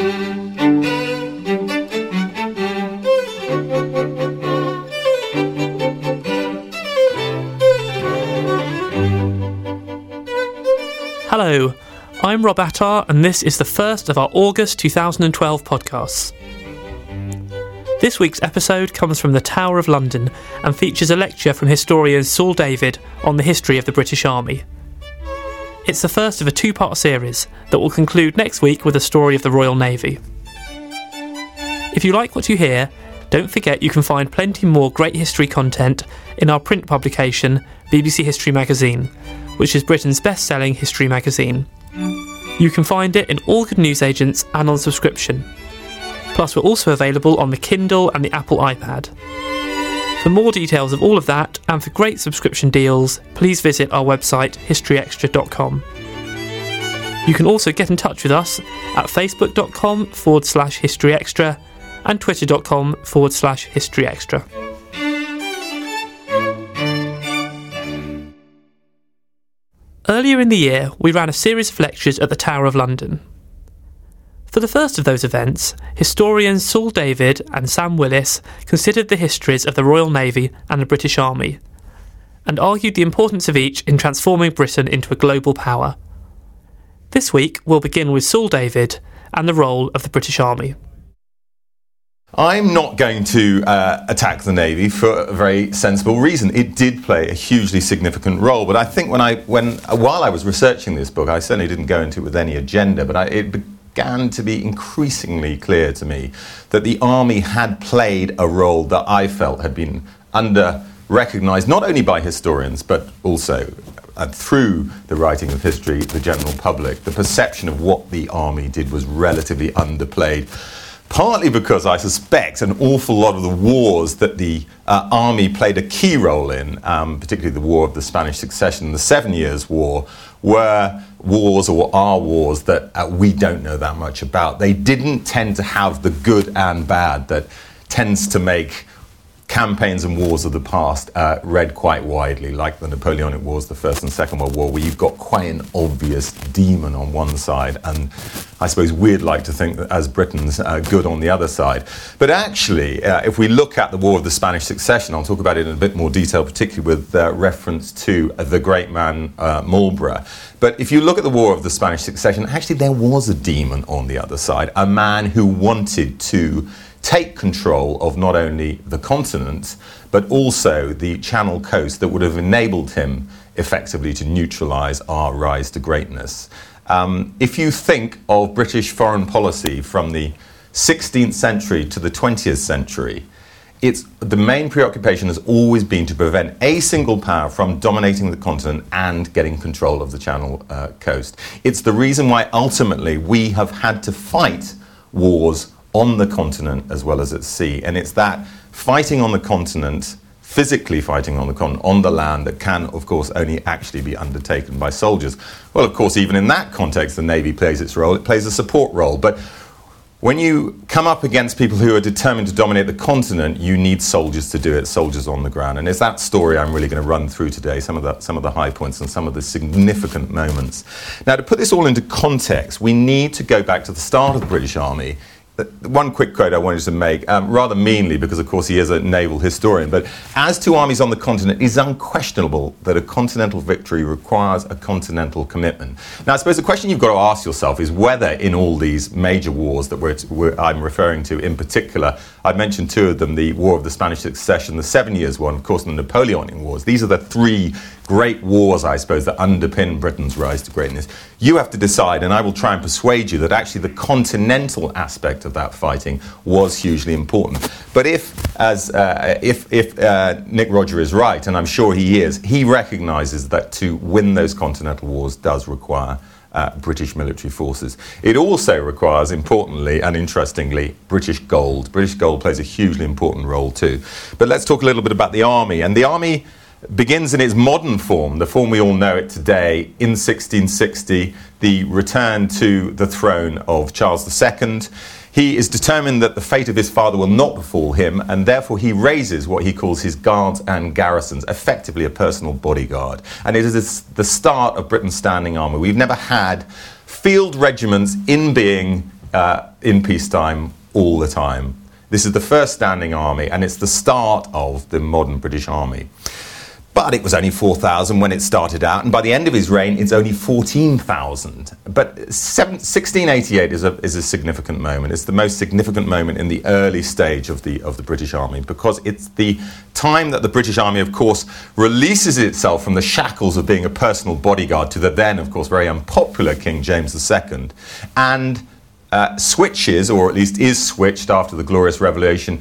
Hello, I'm Rob Attar, and this is the first of our August 2012 podcasts. This week's episode comes from the Tower of London and features a lecture from historian Saul David on the history of the British Army. It's the first of a two-part series that will conclude next week with a story of the Royal Navy. If you like what you hear, don't forget you can find plenty more great history content in our print publication, BBC History Magazine, which is Britain's best-selling history magazine. You can find it in all good newsagents and on subscription. Plus, we're also available on the Kindle and the Apple iPad. For more details of all of that, and for great subscription deals, please visit our website, historyextra.com. You can also get in touch with us at facebook.com/historyextra and twitter.com/historyextra. Earlier in the year, we ran a series of lectures at the Tower of London. For the first of those events, historians Saul David and Sam Willis considered the histories of the Royal Navy and the British Army, and argued the importance of each in transforming Britain into a global power. This week, we'll begin with Saul David and the role of the British Army. I'm not going to attack the Navy for a very sensible reason. It did play a hugely significant role, but I think while I was researching this book, I certainly didn't go into it with any agenda, but it began to be increasingly clear to me that the Army had played a role that I felt had been under-recognised, not only by historians, but also through the writing of history, the general public. The perception of what the Army did was relatively underplayed. Partly because I suspect an awful lot of the wars that the Army played a key role in, particularly the War of the Spanish Succession and the 7 Years' War, were wars or are wars that we don't know that much about. They didn't tend to have the good and bad that tends to make campaigns and wars of the past read quite widely, like the Napoleonic Wars, the First and Second World War, where you've got quite an obvious demon on one side, and I suppose we'd like to think that as Britons, good on the other side. But actually, if we look at the War of the Spanish Succession, I'll talk about it in a bit more detail, particularly with reference to the great man Marlborough. But if you look at the War of the Spanish Succession, actually there was a demon on the other side, a man who wanted to take control of not only the continent, but also the Channel coast that would have enabled him effectively to neutralise our rise to greatness. If you think of British foreign policy from the 16th century to the 20th century, the main preoccupation has always been to prevent a single power from dominating the continent and getting control of the Channel coast. It's the reason why ultimately we have had to fight wars on the continent as well as at sea. And it's that fighting on the continent, physically fighting on the continent, on the land, that can, of course, only actually be undertaken by soldiers. Well, of course, even in that context, the Navy plays its role. It plays a support role. But when you come up against people who are determined to dominate the continent, you need soldiers to do it, soldiers on the ground. And it's that story I'm really going to run through today, some of the high points and some of the significant moments. Now, to put this all into context, we need to go back to the start of the British Army. One quick quote I wanted to make, rather meanly, because of course he is a naval historian, but as to armies on the continent, it is unquestionable that a continental victory requires a continental commitment. Now, I suppose the question you've got to ask yourself is whether in all these major wars that I'm referring to in particular, I mentioned two of them, the War of the Spanish Succession, the 7 Years' War, and of course the Napoleonic Wars. These are the three great wars, I suppose, that underpin Britain's rise to greatness. You have to decide, and I will try and persuade you that actually the continental aspect of that fighting was hugely important. But if Nick Rodger is right, and I'm sure he is, he recognises that to win those continental wars does require British military forces. It also requires, importantly and interestingly, British gold. British gold plays a hugely important role too. But let's talk a little bit about the Army. And the Army begins in its modern form, the form we all know it today, in 1660, the return to the throne of Charles II. He is determined that the fate of his father will not befall him, and therefore he raises what he calls his guards and garrisons, effectively a personal bodyguard. And it is the start of Britain's standing army. We've never had field regiments in being in peacetime all the time. This is the first standing army, and it's the start of the modern British Army. But it was only 4,000 when it started out, and by the end of his reign, it's only 14,000. But 1688 is a significant moment. It's the most significant moment in the early stage of the British Army, because it's the time that the British Army, of course, releases itself from the shackles of being a personal bodyguard to the then, of course, very unpopular King James II, and switches, or at least is switched after the Glorious Revolution,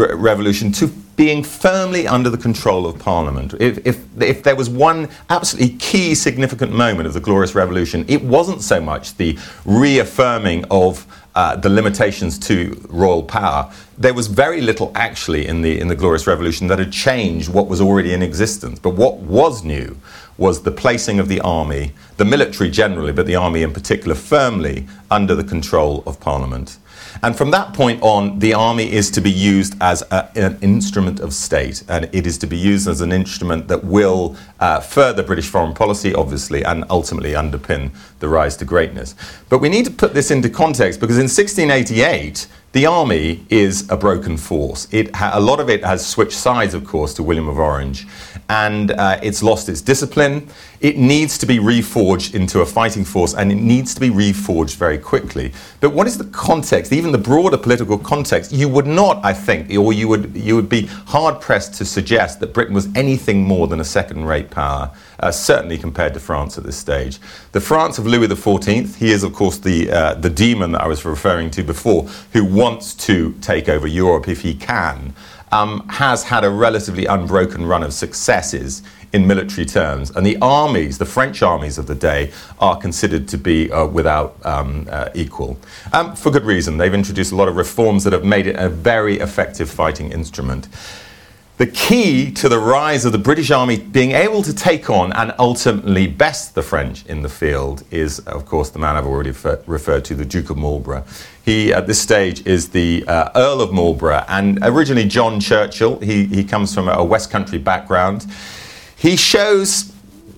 to being firmly under the control of Parliament. If there was one absolutely key significant moment of the Glorious Revolution, it wasn't so much the reaffirming of the limitations to royal power. There was very little actually in the Glorious Revolution that had changed what was already in existence. But what was new was the placing of the army, the military generally, but the army in particular, firmly under the control of Parliament. And from that point on, the army is to be used as an instrument of state, and it is to be used as an instrument that will further British foreign policy, obviously, and ultimately underpin the rise to greatness. But we need to put this into context, because in 1688, the army is a broken force. A lot of it has switched sides, of course, to William of Orange, and it's lost its discipline. It needs to be reforged into a fighting force, and it needs to be reforged very quickly. But what is the context, even the broader political context? You would not, I think, or you would be hard-pressed to suggest that Britain was anything more than a second-rate power, certainly compared to France at this stage. The France of Louis XIV, he is, of course, the demon that I was referring to before, who wants to take over Europe if he can, has had a relatively unbroken run of successes in military terms. And the armies, the French armies of the day, are considered to be without equal. For good reason. They've introduced a lot of reforms that have made it a very effective fighting instrument. The key to the rise of the British Army being able to take on and ultimately best the French in the field is, of course, the man I've already referred to, the Duke of Marlborough. He, at this stage, is the Earl of Marlborough, and originally John Churchill. He comes from a West Country background. He shows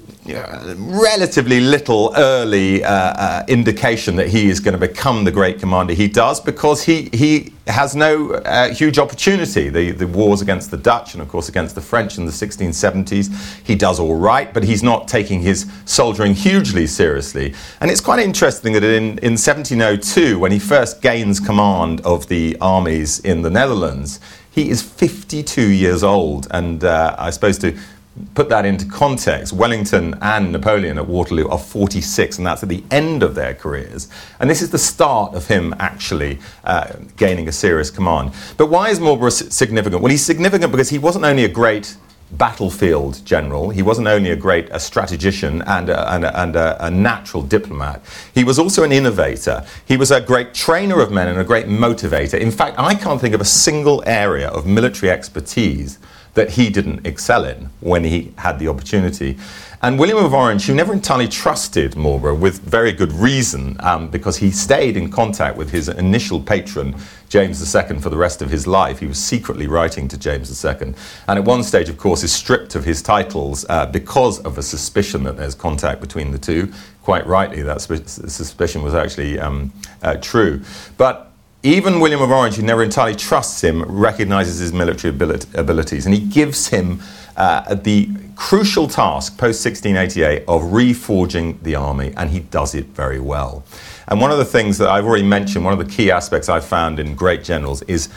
relatively little early indication that he is going to become the great commander he does, because he has no huge opportunity. The wars against the Dutch and, of course, against the French in the 1670s, he does all right, but he's not taking his soldiering hugely seriously. And it's quite interesting that in 1702, when he first gains command of the armies in the Netherlands, he is 52 years old. And I suppose to put that into context, Wellington and Napoleon at Waterloo are 46, and that's at the end of their careers. And this is the start of him actually gaining a serious command. But why is Marlborough significant? Well, he's significant because he wasn't only a great battlefield general, he wasn't only a strategician and a natural diplomat. He was also an innovator. He was a great trainer of men and a great motivator. In fact, I can't think of a single area of military expertise that he didn't excel in when he had the opportunity. And William of Orange, who never entirely trusted Marlborough, with very good reason, because he stayed in contact with his initial patron, James II, for the rest of his life. He was secretly writing to James II. And at one stage, of course, is stripped of his titles because of a suspicion that there's contact between the two. Quite rightly, that suspicion was actually true. But even William of Orange, who never entirely trusts him, recognises his military abilities, and he gives him the crucial task, post-1688, of reforging the army, and he does it very well. And one of the things that I've already mentioned, one of the key aspects I've found in great generals is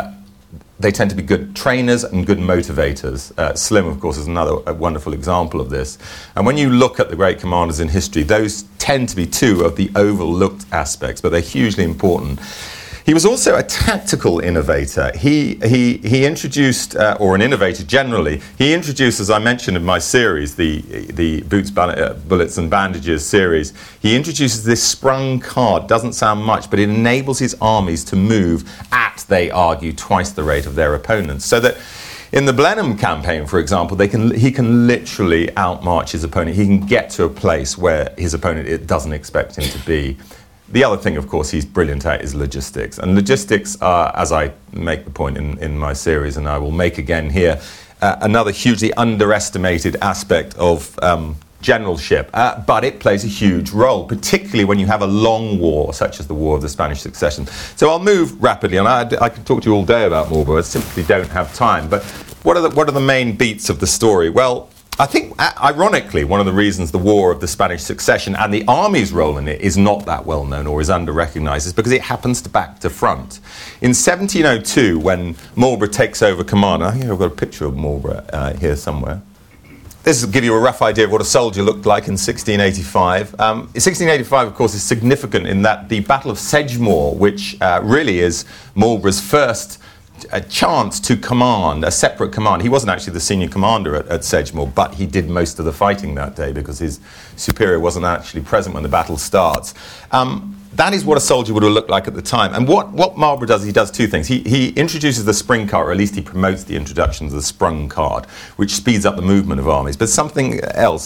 they tend to be good trainers and good motivators. Slim, of course, is another wonderful example of this. And when you look at the great commanders in history, those tend to be two of the overlooked aspects, but they're hugely important. He was also a tactical innovator. He introduced, or an innovator generally, he introduced, as I mentioned in my series, the Boots, Bullets and Bandages series, he introduces this sprung card. Doesn't sound much, but it enables his armies to move at, they argue, twice the rate of their opponents. So that in the Blenheim campaign, for example, he can literally outmarch his opponent. He can get to a place where his opponent doesn't expect him to be. The other thing, of course, he's brilliant at is logistics. And logistics are, as I make the point in my series, and I will make again here, another hugely underestimated aspect of generalship, but it plays a huge role, particularly when you have a long war, such as the War of the Spanish Succession. So I'll move rapidly, and I can talk to you all day about Marlborough. I simply don't have time. But what are the main beats of the story? Well, I think, ironically, one of the reasons the War of the Spanish Succession and the army's role in it is not that well known or is under-recognised is because it happens to back to front. In 1702, when Marlborough takes over command, I think I've got a picture of Marlborough here somewhere. This will give you a rough idea of what a soldier looked like in 1685. 1685, of course, is significant in that the Battle of Sedgemoor, which really is Marlborough's first chance to command, a separate command. He wasn't actually the senior commander at Sedgemoor, but he did most of the fighting that day because his superior wasn't actually present when the battle starts. That is what a soldier would have looked like at the time. And what Marlborough does, he does two things. He introduces the spring cart, or at least he promotes the introduction of the sprung cart, which speeds up the movement of armies. But something else,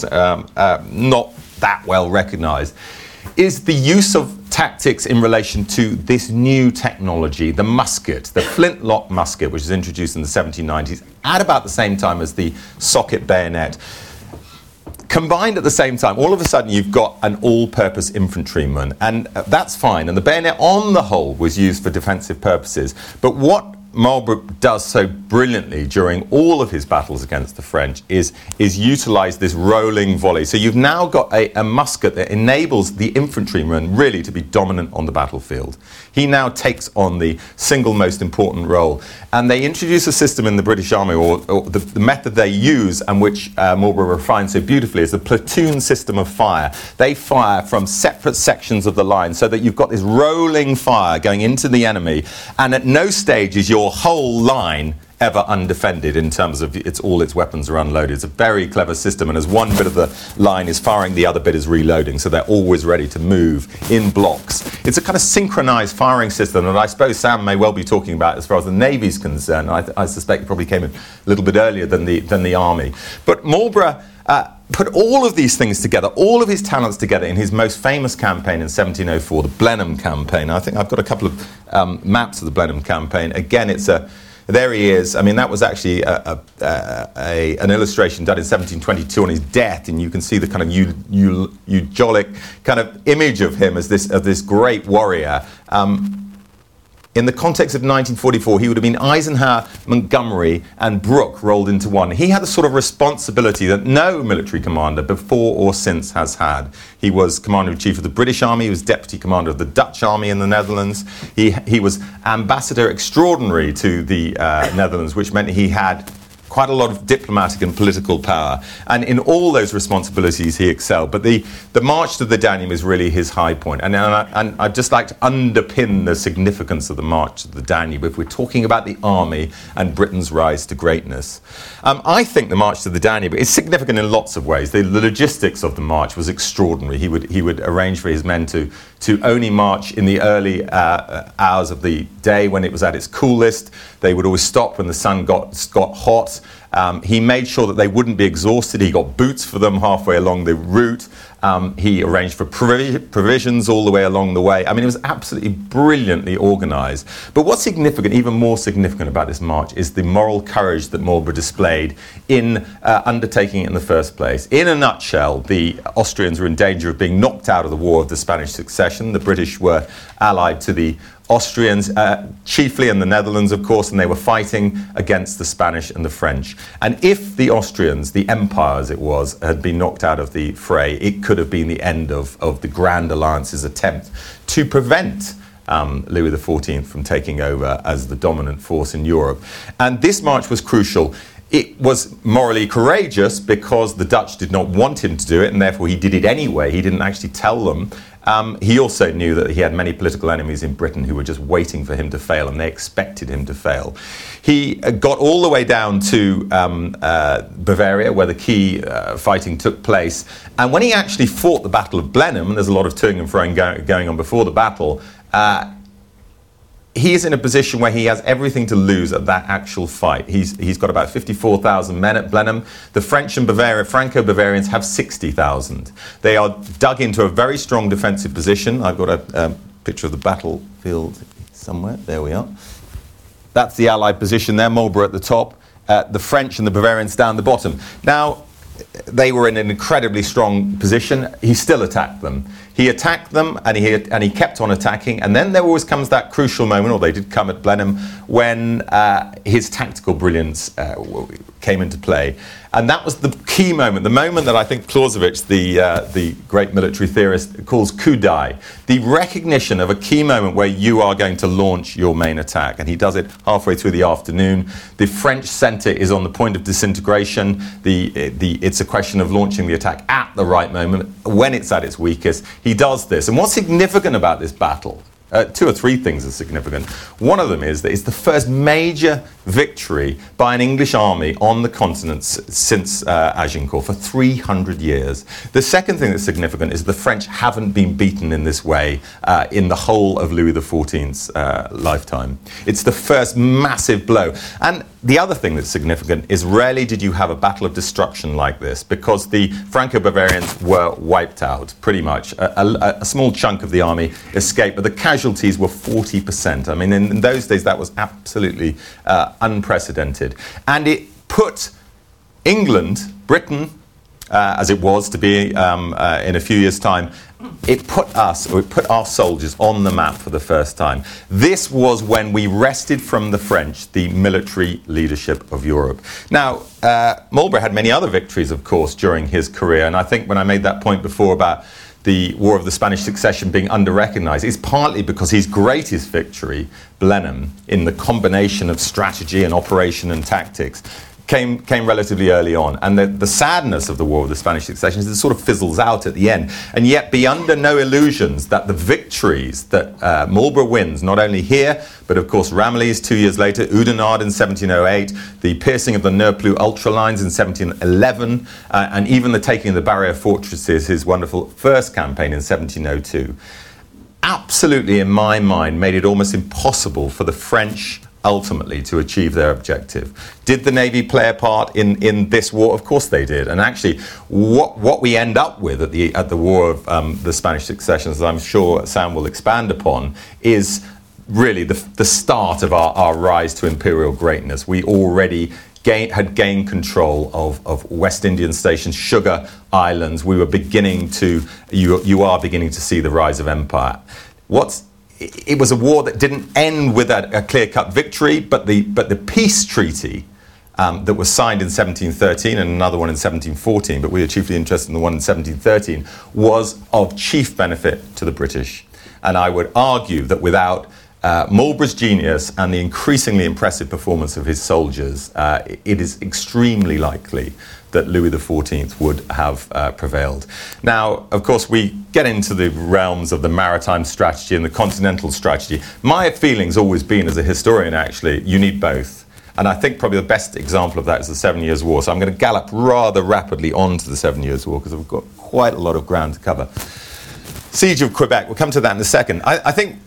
not that well recognised, is the use of tactics in relation to this new technology, the musket, the flintlock musket, which was introduced in the 1790s at about the same time as the socket bayonet. Combined at the same time, all of a sudden you've got an all-purpose infantryman, and that's fine. And the bayonet, on the whole, was used for defensive purposes. But what Marlborough does so brilliantly during all of his battles against the French is utilise this rolling volley. So you've now got a musket that enables the infantryman really to be dominant on the battlefield. He now takes on the single most important role. And they introduce a system in the British Army, or the method they use, and which Marlborough refines so beautifully, is the platoon system of fire. They fire from separate sections of the line so that you've got this rolling fire going into the enemy, and at no stage is your whole line ever undefended in terms of all its weapons are unloaded. It's a very clever system, and as one bit of the line is firing, the other bit is reloading, so they're always ready to move in blocks. It's a kind of synchronized firing system that I suppose Sam may well be talking about as far as the Navy's concerned. I suspect it probably came in a little bit earlier than the Army. But Marlborough put all of these things together, all of his talents together in his most famous campaign in 1704, the Blenheim campaign. I think I've got a couple of maps of the Blenheim campaign. Again, there he is. I mean, that was actually an illustration done in 1722 on his death, and you can see the kind of eugenic kind of image of him as this great warrior. In the context of 1944, he would have been Eisenhower, Montgomery, and Brooke rolled into one. He had the sort of responsibility that no military commander before or since has had. He was Commander-in-Chief of the British Army, he was Deputy Commander of the Dutch Army in the Netherlands. He was Ambassador Extraordinary to the Netherlands, which meant he had quite a lot of diplomatic and political power. And in all those responsibilities, he excelled. But the march to the Danube is really his high point. And I'd just like to underpin the significance of the march to the Danube if we're talking about the army and Britain's rise to greatness. I think the march to the Danube is significant in lots of ways. The logistics of the march was extraordinary. He would arrange for his men to only march in the early hours of the day when it was at its coolest. They would always stop when the sun got hot. He made sure that they wouldn't be exhausted. He got boots for them halfway along the route. He arranged for provisions all the way along the way. I mean, it was absolutely brilliantly organised. But what's significant, even more significant about this march, is the moral courage that Marlborough displayed in undertaking it in the first place. In a nutshell, the Austrians were in danger of being knocked out of the War of the Spanish Succession. The British were allied to the Austrians, chiefly in the Netherlands, of course, and they were fighting against the Spanish and the French. And if the Austrians, the empire as it was, had been knocked out of the fray, it could have been the end of the Grand Alliance's attempt to prevent Louis XIV from taking over as the dominant force in Europe. And this march was crucial. It was morally courageous because the Dutch did not want him to do it, and therefore he did it anyway. He didn't actually tell them. He also knew that he had many political enemies in Britain who were just waiting for him to fail, and they expected him to fail. He got all the way down to Bavaria, where the key fighting took place. And when he actually fought the Battle of Blenheim, and there's a lot of toing and froing going on before the battle, he is in a position where he has everything to lose at that actual fight. He's got about 54,000 men at Blenheim. The French and Franco-Bavarians have 60,000. They are dug into a very strong defensive position. I've got a picture of the battlefield somewhere. There we are. That's the Allied position there, Marlborough at the top. The French and the Bavarians down the bottom. Now, they were in an incredibly strong position. He still attacked them. He attacked them, and he kept on attacking. And then there always comes that crucial moment, or they did come at Blenheim, when his tactical brilliance came into play. And that was the key moment, the moment that I think Clausewitz, the great military theorist, calls coup d'œil, the recognition of a key moment where you are going to launch your main attack. And he does it halfway through the afternoon. The French centre is on the point of disintegration. It's a question of launching the attack at the right moment, when it's at its weakest. He does this. And what's significant about this battle? Two or three things are significant. One of them is that it's the first major victory by an English army on the continent since Agincourt for 300 years. The second thing that's significant is the French haven't been beaten in this way in the whole of Louis XIV's lifetime. It's the first massive blow. And the other thing that's significant is rarely did you have a battle of destruction like this, because the Franco-Bavarians were wiped out, pretty much. A small chunk of the army escaped, but the casualties were 40%. I mean, in those days, that was absolutely unprecedented. And it put England, Britain, as it was to be in a few years' time, it put our soldiers on the map for the first time. This was when we wrested from the French the military leadership of Europe. Now, Marlborough had many other victories, of course, during his career, and I think when I made that point before about the War of the Spanish Succession being under-recognised, it's partly because his greatest victory, Blenheim, in the combination of strategy and operation and tactics, came relatively early on. And the sadness of the War of the Spanish Succession is it sort of fizzles out at the end. And yet be under no illusions that the victories that Marlborough wins, not only here, but of course Ramillies 2 years later, Oudenarde in 1708, the piercing of the Neurplus ultralines in 1711, and even the taking of the barrier fortresses, his wonderful first campaign in 1702, absolutely, in my mind, made it almost impossible for the French ultimately to achieve their objective. Did the Navy play a part in this war? Of course they did. And actually, what we end up with at the War of the Spanish Succession, as I'm sure Sam will expand upon, is really the start of our rise to imperial greatness. We already had gained control of West Indian stations, sugar islands. We were beginning to, you are beginning to see the rise of empire. It was a war that didn't end with a clear-cut victory, but the peace treaty that was signed in 1713 and another one in 1714, but we are chiefly interested in the one in 1713, was of chief benefit to the British. And I would argue that without Marlborough's genius and the increasingly impressive performance of his soldiers, it is extremely likely that Louis XIV would have prevailed. Now, of course, we get into the realms of the maritime strategy and the continental strategy. My feeling's always been, as a historian, actually, you need both. And I think probably the best example of that is the 7 Years' War. So I'm going to gallop rather rapidly on to the 7 Years' War because we've got quite a lot of ground to cover. Siege of Quebec, we'll come to that in a second. I think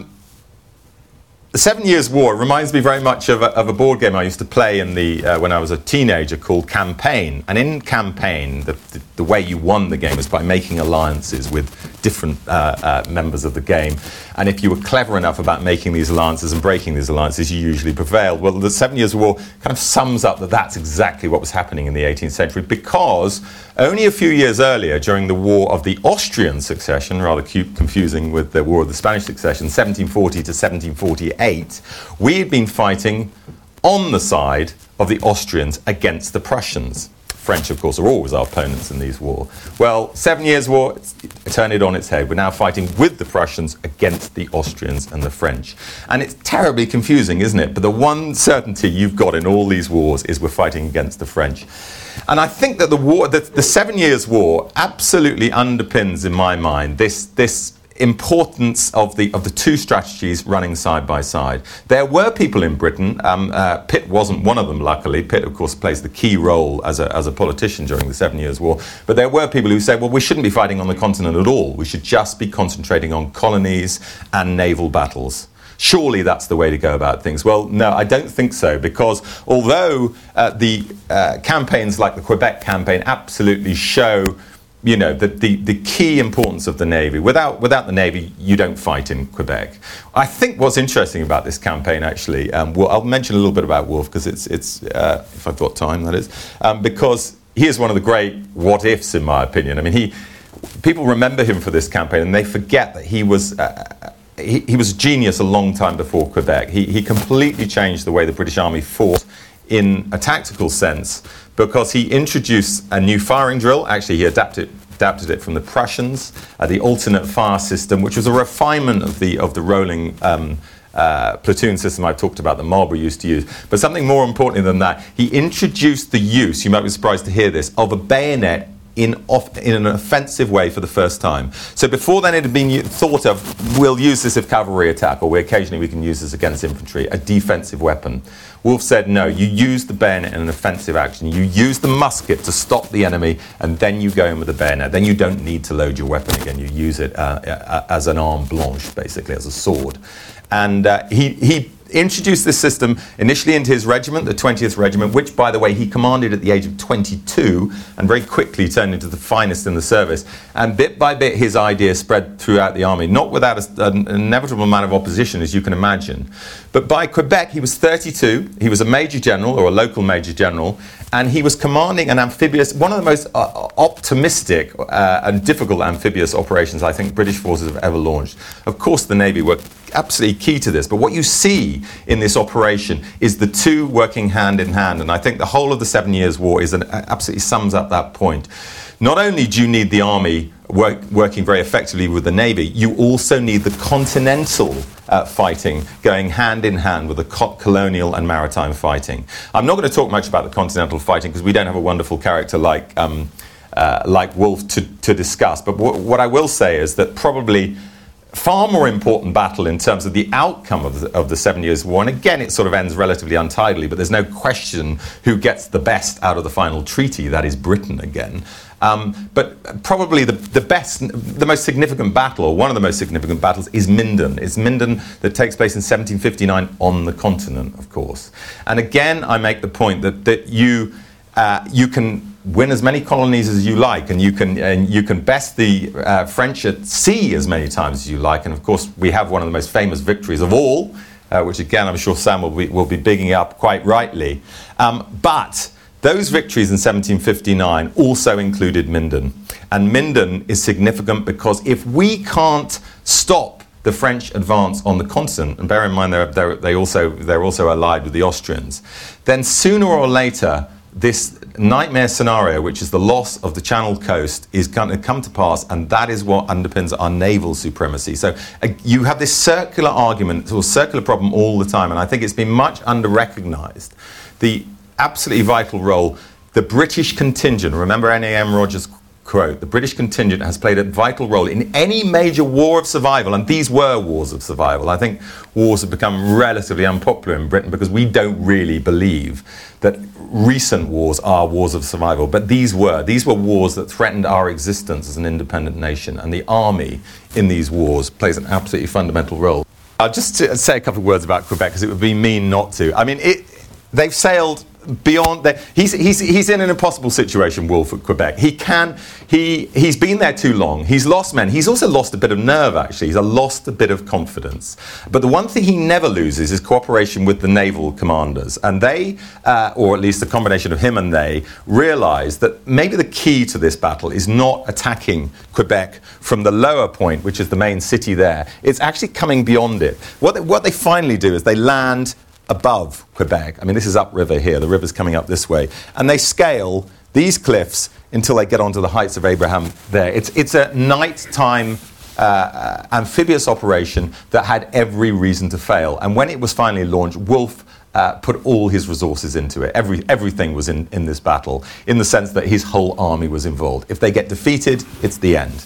the 7 Years' War reminds me very much of a board game I used to play when I was a teenager called Campaign. And in Campaign, the way you won the game was by making alliances with different members of the game. And if you were clever enough about making these alliances and breaking these alliances, you usually prevailed. Well, the 7 Years' War kind of sums up that that's exactly what was happening in the 18th century, because only a few years earlier, during the War of the Austrian Succession, rather confusing with the War of the Spanish Succession, 1740 to 1748, we had been fighting on the side of the Austrians against the Prussians. French, of course, are always our opponents in these wars. Well, 7 Years' War, turn it on its head. We're now fighting with the Prussians against the Austrians and the French. And it's terribly confusing, isn't it? But the one certainty you've got in all these wars is we're fighting against the French. And I think that the 7 Years' War absolutely underpins, in my mind, this importance of the two strategies running side by side. There were people in Britain, Pitt wasn't one of them, luckily. Pitt, of course, plays the key role as a politician during the 7 Years' War. But there were people who said, well, we shouldn't be fighting on the continent at all. We should just be concentrating on colonies and naval battles. Surely that's the way to go about things. Well, no, I don't think so, because although the campaigns like the Quebec campaign absolutely show the key importance of the Navy. Without the Navy, you don't fight in Quebec. I think what's interesting about this campaign, actually, I'll mention a little bit about Wolfe, because it's if I've got time, that is, because he is one of the great what-ifs, in my opinion. I mean, people remember him for this campaign, and they forget that he was a genius a long time before Quebec. He completely changed the way the British Army fought in a tactical sense, because he introduced a new firing drill. Actually, he adapted it from the Prussians, the alternate fire system, which was a refinement of the rolling platoon system I talked about that Marlborough used to use. But something more importantly than that, he introduced the use, you might be surprised to hear this, of a bayonet in an offensive way for the first time. So before then it had been thought of, we'll use this if cavalry attack, or occasionally we can use this against infantry, a defensive weapon. Wolfe said, no, you use the bayonet in an offensive action. You use the musket to stop the enemy, and then you go in with the bayonet. Then you don't need to load your weapon again. You use it as an arme blanche, basically, as a sword. And he introduced this system initially into his regiment, the 20th Regiment, which, by the way, he commanded at the age of 22 and very quickly turned into the finest in the service. And bit by bit, his idea spread throughout the army, not without an inevitable amount of opposition, as you can imagine. But by Quebec, he was 32. He was a major general, or a local major general, and he was commanding an amphibious, one of the most optimistic and difficult amphibious operations I think British forces have ever launched. Of course, the Navy were absolutely key to this, but what you see in this operation is the two working hand in hand, and I think the whole of the 7 Years' War absolutely sums up that point. Not only do you need the army working very effectively with the Navy, you also need the continental fighting going hand in hand with the colonial and maritime fighting. I'm not going to talk much about the continental fighting because we don't have a wonderful character like Wolfe to discuss, but what I will say is that probably far more important battle in terms of the outcome of the 7 Years' War, and again it sort of ends relatively untidily, but there's no question who gets the best out of the final treaty, that is Britain again. But probably the most significant battle, or one of the most significant battles, is Minden. It's Minden that takes place in 1759 on the continent, of course. And again, I make the point that you can win as many colonies as you like, and you can best the French at sea as many times as you like. And of course, we have one of the most famous victories of all, which again I'm sure Sam will be bigging up quite rightly. But those victories in 1759 also included Minden, and Minden is significant because if we can't stop the French advance on the continent, and bear in mind they're also allied with the Austrians, then sooner or later this nightmare scenario, which is the loss of the Channel coast, is going to come to pass, and that is what underpins our naval supremacy. So you have this circular argument, or circular problem all the time, and I think it's been much under-recognised. The absolutely vital role the British contingent, remember N.A.M. Rogers' quote, the British contingent has played a vital role in any major war of survival, and these were wars of survival. I think wars have become relatively unpopular in Britain because we don't really believe that recent wars are wars of survival, but these were wars that threatened our existence as an independent nation, and the army in these wars plays an absolutely fundamental role. Just to say a couple of words about Quebec, because it would be mean not to. I mean, they've sailed beyond that. He's in an impossible situation, Wolfe, at Quebec. He's been there too long. He's lost men. He's also lost a bit of nerve, actually. He's lost a bit of confidence. But the one thing he never loses is cooperation with the naval commanders. And they, or at least a combination of him and they, realise that maybe the key to this battle is not attacking Quebec from the lower point, which is the main city there. It's actually coming beyond it. What they finally do is they land above Quebec. I mean, this is upriver here. The river's coming up this way. And they scale these cliffs until they get onto the Heights of Abraham there. It's a nighttime amphibious operation that had every reason to fail. And when it was finally launched, Wolfe put all his resources into it. Everything was in this battle, in the sense that his whole army was involved. If they get defeated, it's the end.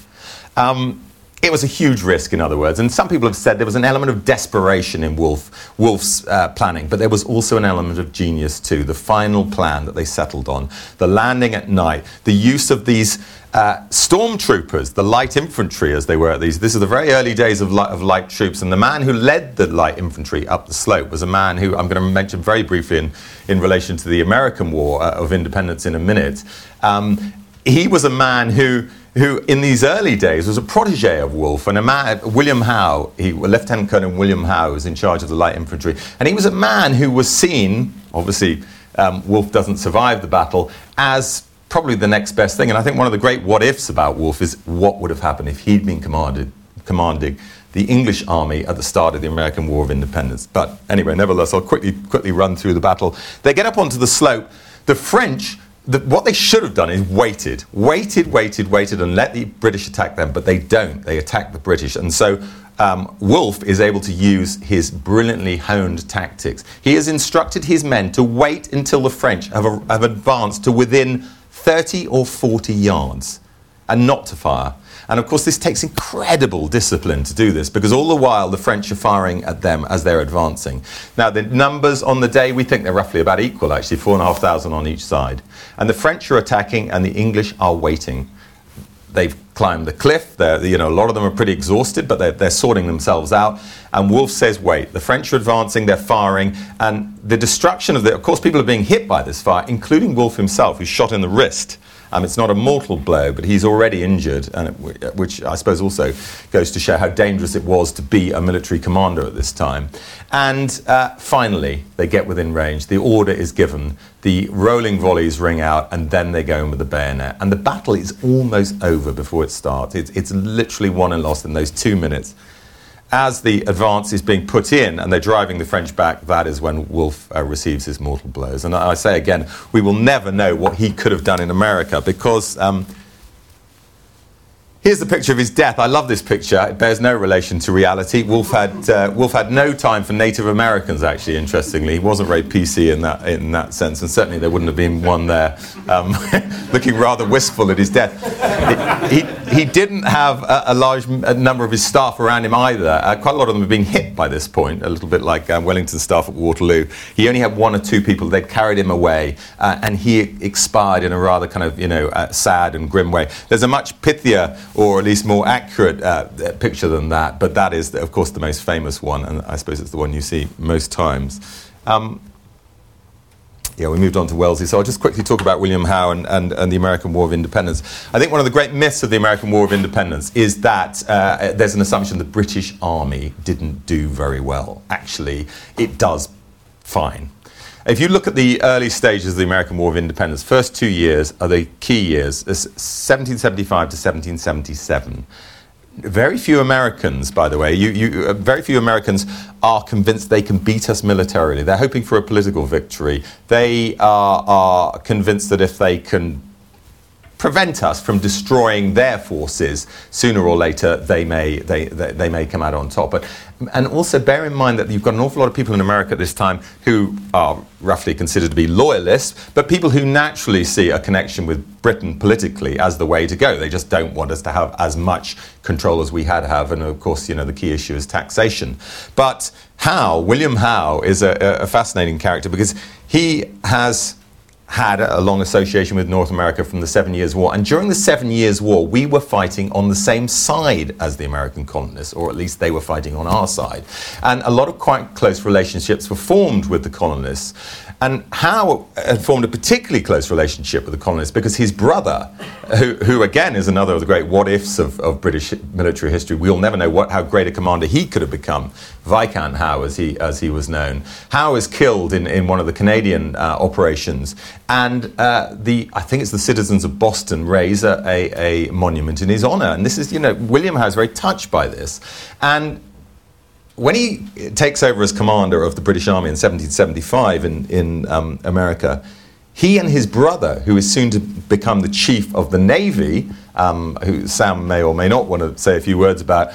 It was a huge risk, in other words, and some people have said there was an element of desperation in Wolfe's planning, but there was also an element of genius too. The final plan that they settled on, the landing at night, the use of these stormtroopers, the light infantry as they were at these. This is the very early days of light troops, and the man who led the light infantry up the slope was a man who I'm going to mention very briefly in relation to the American War of Independence in a minute. He was a man who in these early days was a protege of Wolfe, and a man, William Howe, Lieutenant Colonel William Howe, was in charge of the light infantry, and he was a man who was seen, obviously Wolfe doesn't survive the battle, as probably the next best thing. And I think one of the great what-ifs about Wolfe is what would have happened if he'd been commanding the English army at the start of the American War of Independence. But anyway, nevertheless, I'll quickly run through the battle. They get up onto the slope. The French, what they should have done is waited and let the British attack them, but they don't. They attack the British. And so Wolfe is able to use his brilliantly honed tactics. He has instructed his men to wait until the French have advanced to within 30 or 40 yards and not to fire. And of course this takes incredible discipline to do this, because all the while the French are firing at them as they're advancing. Now the numbers on the day, we think they're roughly about equal actually, 4,500 on each side. And the French are attacking and the English are waiting. They've climbed the cliff. A lot of them are pretty exhausted, but they're sorting themselves out. And Wolfe says, wait, the French are advancing, they're firing, and the destruction of course, people are being hit by this fire, including Wolfe himself, who's shot in the wrist. It's not a mortal blow, but he's already injured, and which I suppose also goes to show how dangerous it was to be a military commander at this time. And finally, they get within range. The order is given. The rolling volleys ring out, and then they go in with the bayonet. And the battle is almost over before it starts. It's literally won and lost in those 2 minutes. As the advance is being put in and they're driving the French back, that is when Wolfe receives his mortal blows. And I say again, we will never know what he could have done in America, because here's the picture of his death. I love this picture. It bears no relation to reality. Wolfe had no time for Native Americans, actually, interestingly. He wasn't very PC in that sense, and certainly there wouldn't have been one there looking rather wistful at his death. He didn't have a large number of his staff around him either. Quite a lot of them were being hit by this point, a little bit like Wellington's staff at Waterloo. He only had 1 or 2 people. They'd carried him away, and he expired in a rather kind of, sad and grim way. There's a much pithier, or at least more accurate picture than that, but that is, of course, the most famous one, and I suppose it's the one you see most times. We moved on to Wellesley, so I'll just quickly talk about William Howe and the American War of Independence. I think one of the great myths of the American War of Independence is that there's an assumption the British Army didn't do very well. Actually, it does fine. If you look at the early stages of the American War of Independence, first 2 years are the key years, 1775 to 1777. Very few Americans, by the way, very few Americans are convinced they can beat us militarily. They're hoping for a political victory. They are convinced that if they can prevent us from destroying their forces, sooner or later they may come out on top. And also bear in mind that you've got an awful lot of people in America at this time who are roughly considered to be loyalists, but people who naturally see a connection with Britain politically as the way to go. They just don't want us to have as much control as we had to have, and of course, the key issue is taxation. But William Howe is a fascinating character, because he has had a long association with North America from the 7 Years' War. And during the 7 Years' War, we were fighting on the same side as the American colonists, or at least they were fighting on our side. And a lot of quite close relationships were formed with the colonists. And Howe had formed a particularly close relationship with the colonists because his brother, who again is another of the great what-ifs of British military history, we'll never know how great a commander he could have become, Viscount Howe as he was known. Howe is killed in one of the Canadian operations, and I think it's the citizens of Boston raise a monument in his honour. And this is, William Howe is very touched by this. And when he takes over as commander of the British Army in 1775 in America, he and his brother, who is soon to become the chief of the Navy, who Sam may or may not want to say a few words about,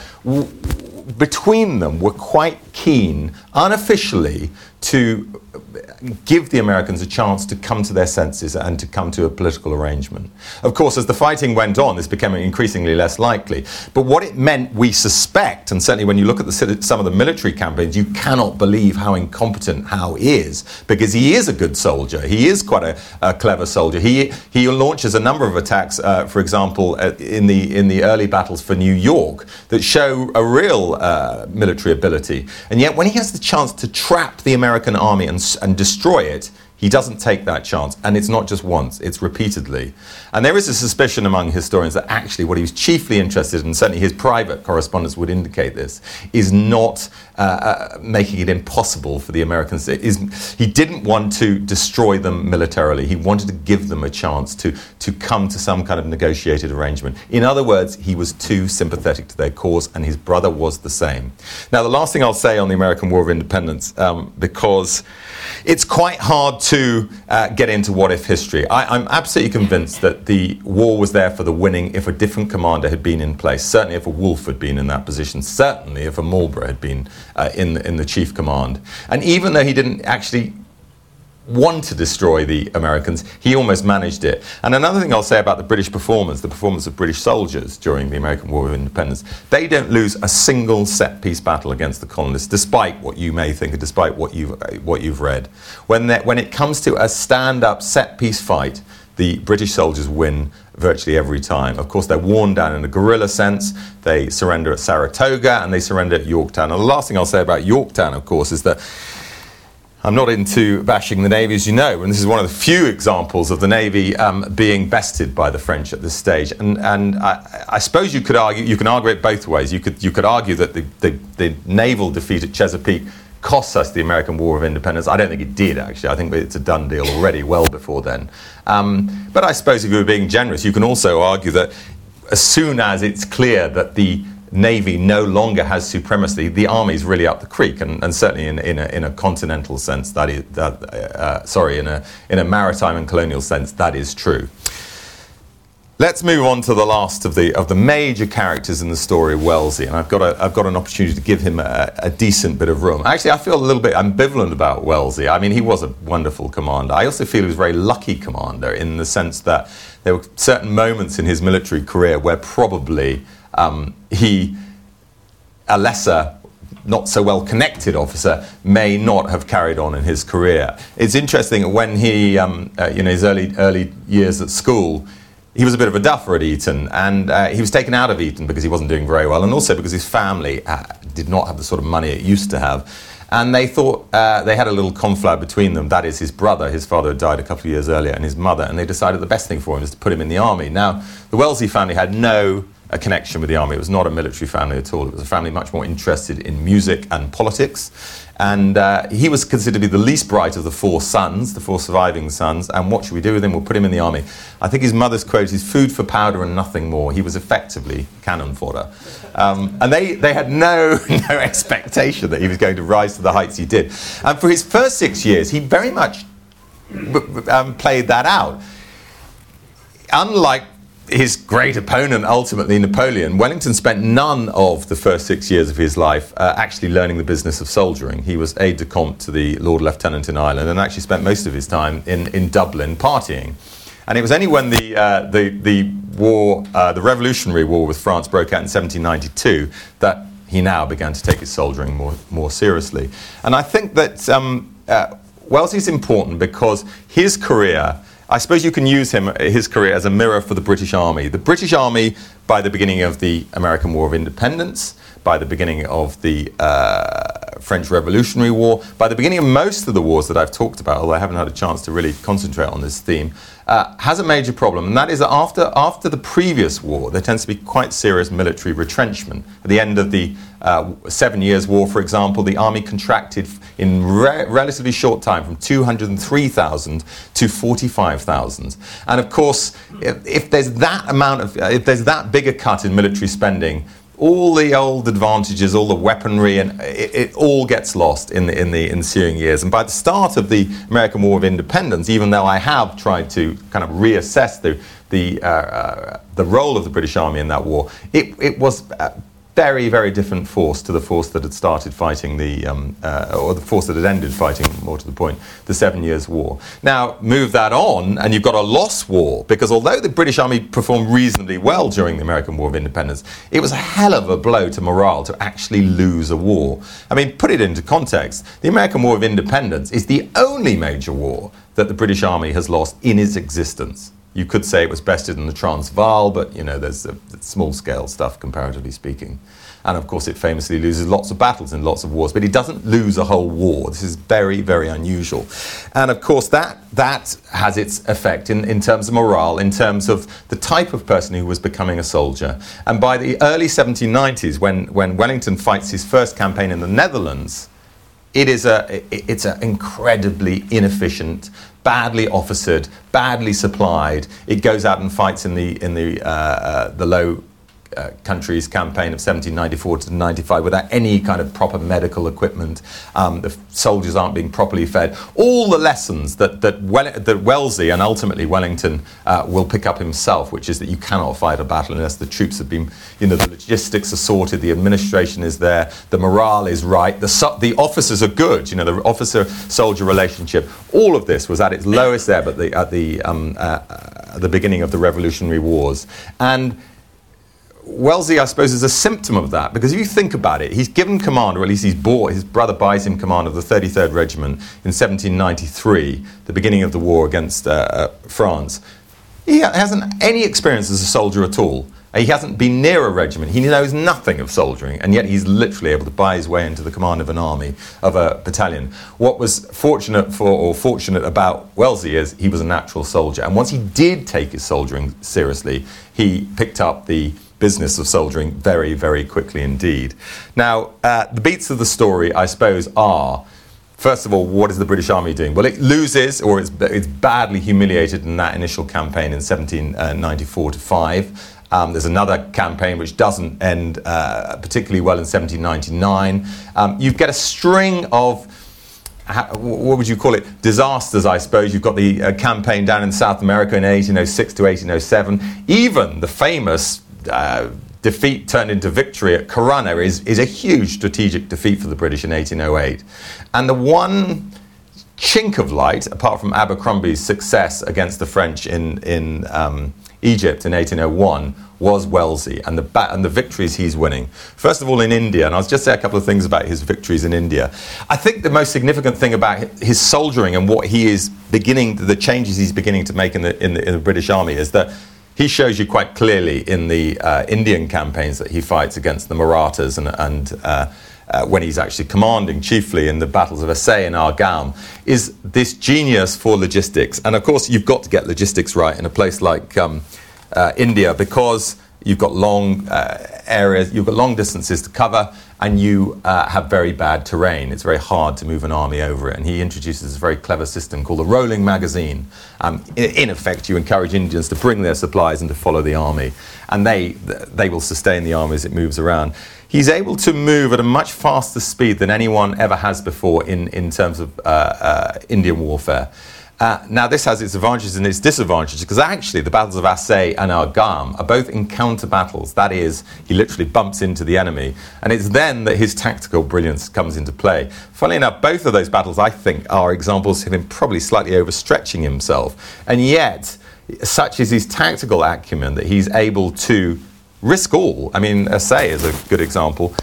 between them were quite keen, unofficially, to give the Americans a chance to come to their senses and to come to a political arrangement. Of course, as the fighting went on, this became increasingly less likely. But what it meant, we suspect, and certainly when you look at some of the military campaigns, you cannot believe how incompetent Howe is, because he is a good soldier. He is quite a clever soldier. He launches a number of attacks, for example, in the early battles for New York, that show a real military ability. And yet, when he has the chance to trap the American army and destroy it, He doesn't take that chance, and it's not just once, it's repeatedly. And there is a suspicion among historians that actually what he was chiefly interested in, and certainly his private correspondence would indicate this, is not making it impossible for the Americans. He didn't want to destroy them militarily. He wanted to give them a chance to come to some kind of negotiated arrangement. In other words, he was too sympathetic to their cause, and his brother was the same. Now, the last thing I'll say on the American War of Independence, because it's quite hard to get into what-if history. I'm absolutely convinced that the war was there for the winning if a different commander had been in place. Certainly if a Wolfe had been in that position. Certainly if a Marlborough had been in the chief command. And even though he didn't actually want to destroy the Americans, he almost managed it. And another thing I'll say about the British performance, the performance of British soldiers during the American War of Independence, they don't lose a single set-piece battle against the colonists, despite what you may think and despite what you've read. When it comes to a stand-up set-piece fight, the British soldiers win virtually every time. Of course, they're worn down in a guerrilla sense. They surrender at Saratoga and they surrender at Yorktown. And the last thing I'll say about Yorktown, of course, is that I'm not into bashing the Navy, as you know, and this is one of the few examples of the Navy being bested by the French at this stage. And I suppose you can argue it both ways. You could argue that the naval defeat at Chesapeake cost us the American War of Independence. I don't think it did, actually. I think it's a done deal already, well before then. But I suppose if you were being generous, you can also argue that as soon as it's clear that the Navy no longer has supremacy, the Army's really up the creek, and certainly in a continental sense, in a maritime and colonial sense, that is true. Let's move on to the last of the major characters in the story, Wellesley, and I've got an opportunity to give him a decent bit of room. Actually, I feel a little bit ambivalent about Wellesley. I mean, he was a wonderful commander. I also feel he was a very lucky commander in the sense that there were certain moments in his military career where probably a lesser, not so well connected officer may not have carried on in his career. It's interesting when he, his early years at school, he was a bit of a duffer at Eton, and he was taken out of Eton because he wasn't doing very well, and also because his family did not have the sort of money it used to have. And they thought they had a little conflab between them. That is, his brother, his father had died a couple of years earlier, and his mother, and they decided the best thing for him is to put him in the army. Now, the Wellesley family had no connection with the army. It was not a military family at all. It was a family much more interested in music and politics. And he was considered to be the least bright of the four surviving sons. And what should we do with him? We'll put him in the army. I think his mother's quote is food for powder and nothing more. He was effectively cannon fodder. And they had no expectation that he was going to rise to the heights he did. And for his first 6 years, he very much played that out. Unlike his great opponent, ultimately Napoleon, Wellington spent none of the first 6 years of his life actually learning the business of soldiering. He was aide-de-camp to the Lord Lieutenant in Ireland and actually spent most of his time in Dublin partying. And it was only when the war, the Revolutionary War with France broke out in 1792 that he now began to take his soldiering more seriously. And I think that Wellesley's important because his career, I suppose you can use his career as a mirror for the British Army. The British Army, by the beginning of the American War of Independence, by the beginning of the French Revolutionary War, by the beginning of most of the wars that I've talked about, although I haven't had a chance to really concentrate on this theme, has a major problem, and that is that after the previous war, there tends to be quite serious military retrenchment. At the end of the 7 Years' War, for example, the army contracted in relatively short time from 203,000 to 45,000. And of course, if there's that big a cut in military spending, all the old advantages, all the weaponry, and it all gets lost in the ensuing years. And by the start of the American War of Independence, even though I have tried to kind of reassess the role of the British Army in that war, it was very, very different force to the force that had started fighting or the force that had ended fighting, more to the point, the 7 Years' War. Now, move that on, and you've got a lost war, because although the British Army performed reasonably well during the American War of Independence, it was a hell of a blow to morale to actually lose a war. I mean, put it into context, the American War of Independence is the only major war that the British Army has lost in its existence. You could say it was bested in the Transvaal, but, there's small-scale stuff, comparatively speaking. And of course, it famously loses lots of battles in lots of wars, but he doesn't lose a whole war. This is very, very unusual. And of course, that has its effect in terms of morale, in terms of the type of person who was becoming a soldier. And by the early 1790s, when Wellington fights his first campaign in the Netherlands, it's an incredibly inefficient, badly officered, badly supplied. It goes out and fights in the Low Countries campaign of 1794 to 95 without any kind of proper medical equipment. The soldiers aren't being properly fed. All the lessons that Wellesley and ultimately Wellington will pick up himself, which is that you cannot fight a battle unless the troops have been, the logistics are sorted, the administration is there, the morale is right, the officers are good, the officer-soldier relationship. All of this was at its lowest ebb at the beginning of the Revolutionary Wars. And Wellesley, I suppose, is a symptom of that, because if you think about it, he's given command, or at least his brother buys him command of the 33rd Regiment in 1793, the beginning of the war against France. He hasn't any experience as a soldier at all. He hasn't been near a regiment. He knows nothing of soldiering, and yet he's literally able to buy his way into the command of an army, of a battalion. What was fortunate about Wellesley is he was a natural soldier, and once he did take his soldiering seriously, he picked up the business of soldiering very, very quickly indeed. Now, the beats of the story, I suppose, are, first of all, what is the British Army doing? Well, it loses, or it's badly humiliated in that initial campaign in 1794-5. There's another campaign which doesn't end particularly well in 1799. You get a string of, what would you call it, disasters, I suppose. You've got the campaign down in South America in 1806 to 1807. Even the famous defeat turned into victory at Corunna is a huge strategic defeat for the British in 1808. And the one chink of light, apart from Abercrombie's success against the French in Egypt in 1801, was Wellesley and the victories he's winning. First of all, in India, and I'll just say a couple of things about his victories in India. I think the most significant thing about his soldiering and what he is the changes he's beginning to make in the British Army is that he shows you quite clearly in the Indian campaigns that he fights against the Marathas and when he's actually commanding chiefly in the battles of Assaye and Argam, is this genius for logistics. And of course, you've got to get logistics right in a place like India, because you've got long areas, you've got long distances to cover, and you have very bad terrain. It's very hard to move an army over it. And he introduces a very clever system called the rolling magazine. In effect, you encourage Indians to bring their supplies and to follow the army. And they will sustain the army as it moves around. He's able to move at a much faster speed than anyone ever has before in terms of Indian warfare. Now, this has its advantages and its disadvantages, because actually the battles of Assaye and Argam are both encounter battles. That is, he literally bumps into the enemy, and it's then that his tactical brilliance comes into play. Funnily enough, both of those battles, I think, are examples of him probably slightly overstretching himself, and yet, such is his tactical acumen that he's able to risk all. I mean, Assaye is a good example.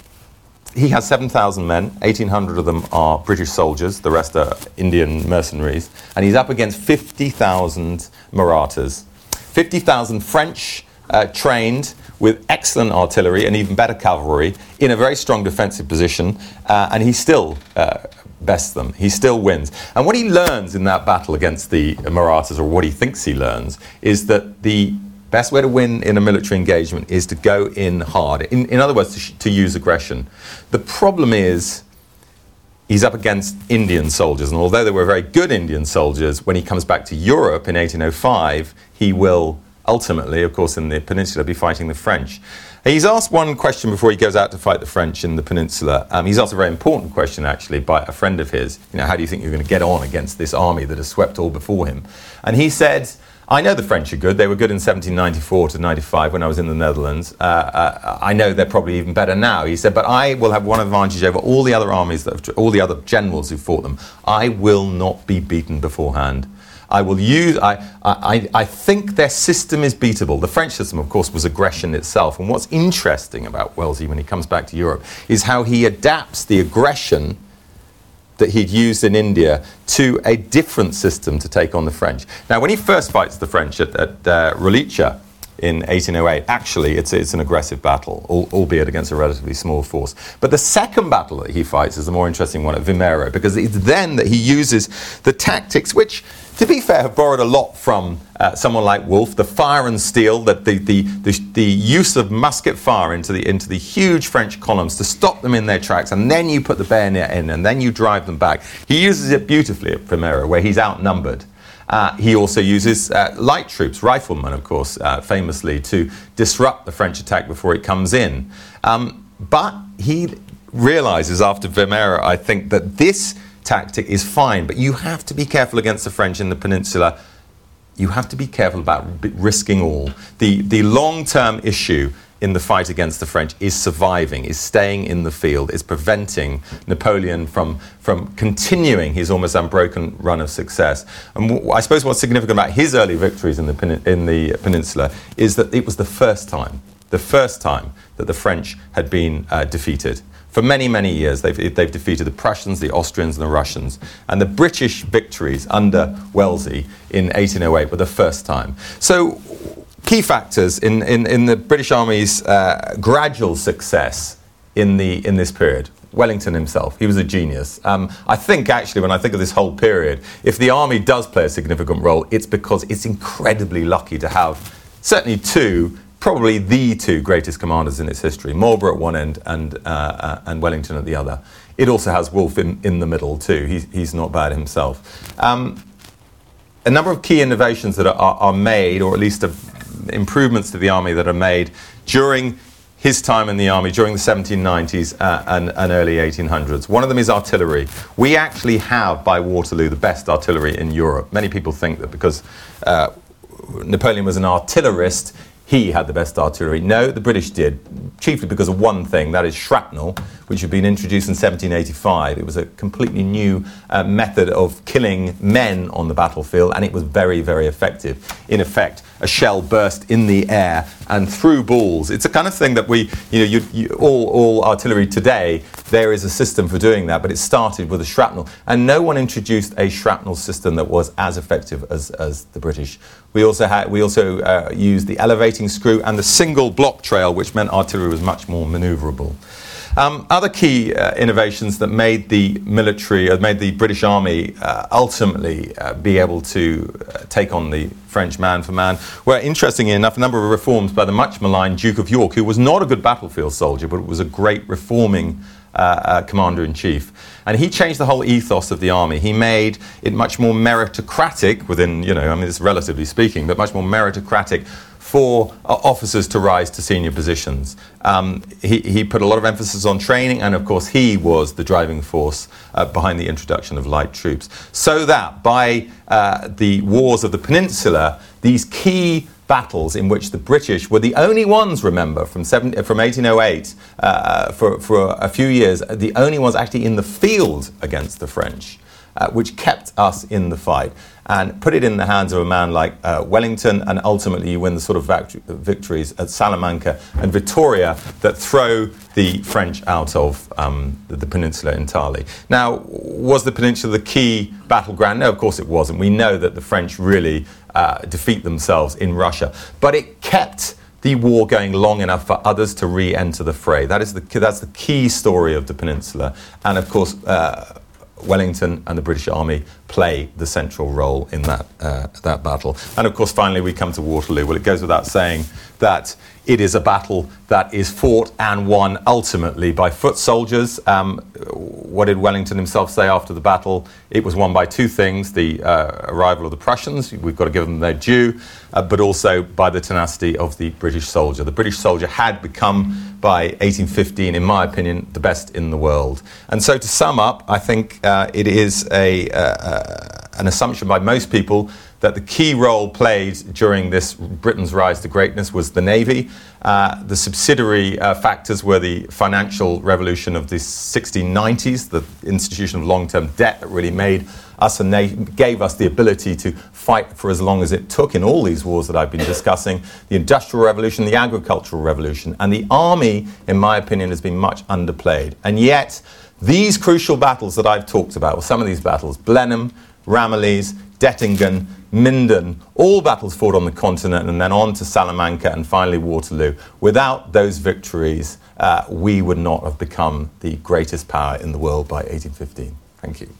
He has 7,000 men, 1,800 of them are British soldiers, the rest are Indian mercenaries, and he's up against 50,000 Marathas. 50,000 French trained with excellent artillery and even better cavalry in a very strong defensive position, and he still bests them. He still wins. And what he learns in that battle against the Marathas, or what he thinks he learns, is that the best way to win in a military engagement is to go in hard. In other words, to use aggression. The problem is he's up against Indian soldiers, and although they were very good Indian soldiers, when he comes back to Europe in 1805, he will ultimately, of course, in the peninsula, be fighting the French. He's asked one question before he goes out to fight the French in the peninsula. He's asked a very important question, actually, by a friend of his. How do you think you're going to get on against this army that has swept all before him? And he said, I know the French are good. They were good in 1794 to 95 when I was in the Netherlands. I know they're probably even better now. He said, but I will have one advantage over all the other armies, all the other generals who fought them. I will not be beaten beforehand. I think their system is beatable. The French system, of course, was aggression itself. And what's interesting about Wellesley when he comes back to Europe is how he adapts the aggression that he'd used in India to a different system to take on the French. Now, when he first fights the French at Rolicha, in 1808, actually it's an aggressive battle, albeit against a relatively small force. But the second battle that he fights is the more interesting one at Vimeiro, because it's then that he uses the tactics which, to be fair, have borrowed a lot from someone like Wolfe, the fire and steel, that the use of musket fire into the huge French columns to stop them in their tracks, and then you put the bayonet in, and then you drive them back. He uses it beautifully at Vimeiro, where he's outnumbered. He also uses light troops, riflemen, of course, famously, to disrupt the French attack before it comes in. But he realizes after Vimeiro, I think, that this tactic is fine, but you have to be careful against the French in the peninsula. You have to be careful about risking all. The long-term issue in the fight against the French is surviving, is staying in the field, is preventing Napoleon from continuing his almost unbroken run of success. And I suppose what's significant about his early victories in the peninsula is that it was the first time that the French had been defeated. For many, many years, they've defeated the Prussians, the Austrians, and the Russians. And the British victories under Wellesley in 1808 were the first time. So, key factors in the British Army's gradual success in this period. Wellington himself, he was a genius. I think, actually, when I think of this whole period, if the Army does play a significant role, it's because it's incredibly lucky to have certainly probably the two greatest commanders in its history, Marlborough at one end and Wellington at the other. It also has Wolfe in the middle too. He's not bad himself. A number of key innovations that are made, or at least improvements to the army that are made during his time in the army, during the 1790s and early 1800s. One of them is artillery. We actually have, by Waterloo, the best artillery in Europe. Many people think that because Napoleon was an artillerist, he had the best artillery. No, the British did, chiefly because of one thing, that is shrapnel, which had been introduced in 1785. It was a completely new method of killing men on the battlefield, and it was very, very effective. In effect, a shell burst in the air and through balls. It's a kind of thing that all artillery today, there is a system for doing that, but it started with a shrapnel. And no one introduced a shrapnel system that was as effective as the British. We also used the elevating screw and the single block trail, which meant artillery was much more manoeuvrable. Other key innovations that made the British Army ultimately be able to take on the French man for man were, interestingly enough, a number of reforms by the much maligned Duke of York, who was not a good battlefield soldier, but was a great reforming commander-in-chief. And he changed the whole ethos of the army. He made it much more meritocratic within, it's relatively speaking, but much more meritocratic for officers to rise to senior positions. He put a lot of emphasis on training, and of course he was the driving force behind the introduction of light troops. So that by the wars of the peninsula, these key battles in which the British were the only ones, remember, from 1808 for a few years, the only ones actually in the field against the French, which kept us in the fight. And put it in the hands of a man like Wellington, and ultimately you win the sort of victories at Salamanca and Vittoria that throw the French out of the peninsula entirely. Now, was the peninsula the key battleground? No, of course it wasn't. We know that the French really defeat themselves in Russia. But it kept the war going long enough for others to re-enter the fray. That's the key story of the peninsula. And of course, Wellington and the British Army play the central role in that battle. And of course, finally, we come to Waterloo. Well, it goes without saying that it is a battle that is fought and won ultimately by foot soldiers. What did Wellington himself say after the battle? It was won by two things: the arrival of the Prussians, we've got to give them their due, but also by the tenacity of the British soldier. The British soldier had become, by 1815, in my opinion, the best in the world. And so to sum up, I think it is an assumption by most people that the key role played during this Britain's rise to greatness was the Navy. The subsidiary factors were the financial revolution of the 1690s, the institution of long-term debt that really made us and gave us the ability to fight for as long as it took in all these wars that I've been discussing. The Industrial Revolution, the Agricultural Revolution, and the Army, in my opinion, has been much underplayed. And yet, these crucial battles that I've talked about, or some of these battles, Blenheim, Ramillies, Dettingen, Minden, all battles fought on the continent, and then on to Salamanca and finally Waterloo. Without those victories, we would not have become the greatest power in the world by 1815. Thank you.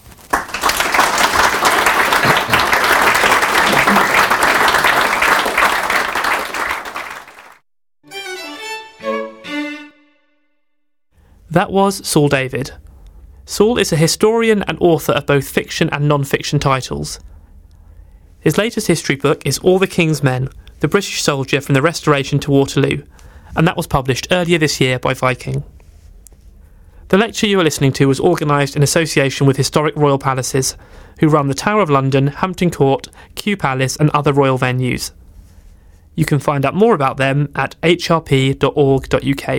That was Saul David. Saul is a historian and author of both fiction and non-fiction titles. His latest history book is All the King's Men, the British Soldier from the Restoration to Waterloo, and that was published earlier this year by Viking. The lecture you are listening to was organised in association with Historic Royal Palaces, who run the Tower of London, Hampton Court, Kew Palace and other royal venues. You can find out more about them at hrp.org.uk.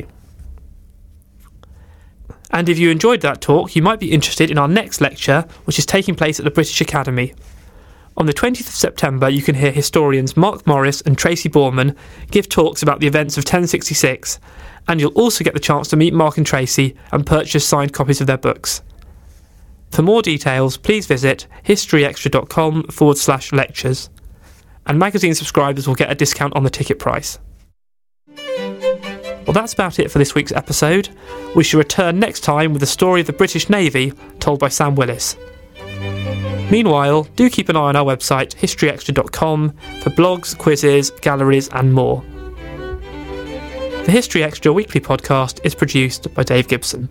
And if you enjoyed that talk, you might be interested in our next lecture, which is taking place at the British Academy. On the 20th of September, you can hear historians Mark Morris and Tracy Borman give talks about the events of 1066, and you'll also get the chance to meet Mark and Tracy and purchase signed copies of their books. For more details, please visit historyextra.com/lectures, and magazine subscribers will get a discount on the ticket price. Well, that's about it for this week's episode. We shall return next time with the story of the British Navy, told by Sam Willis. Meanwhile, do keep an eye on our website, historyextra.com, for blogs, quizzes, galleries and more. The History Extra weekly podcast is produced by Dave Gibson.